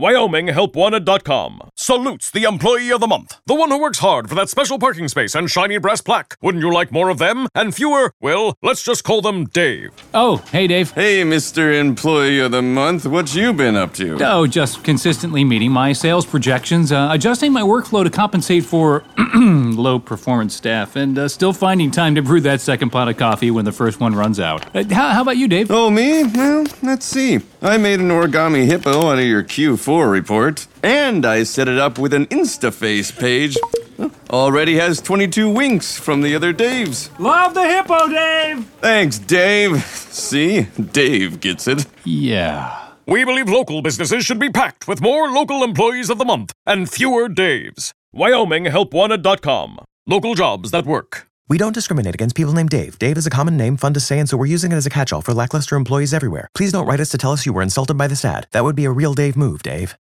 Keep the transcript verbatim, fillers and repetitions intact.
Wyoming Help Wanted dot com salutes the Employee of the Month, the one who works hard for that special parking space and shiny brass plaque. Wouldn't you like more of them and fewer? Well, let's just call them Dave. Oh, hey, Dave. Hey, Mister Employee of the Month, what you been up to? Oh, just consistently meeting my sales projections, uh, adjusting my workflow to compensate for low-performance staff, and uh, still finding time to brew that second pot of coffee when the first one runs out. Uh, how, how about you, Dave? Oh, me? Well, let's see. I made an origami hippo out of your Q four report, and I set it up with an InstaFace page. Already has twenty-two winks from the other Daves. Love the hippo, Dave! Thanks, Dave. See? Dave gets it. Yeah. We believe local businesses should be packed with more local employees of the month and fewer Daves. Wyoming Help Wanted dot com. Local jobs that work. We don't discriminate against people named Dave. Dave is a common name, fun to say, and so we're using it as a catch-all for lackluster employees everywhere. Please don't write us to tell us you were insulted by this ad. That would be a real Dave move, Dave.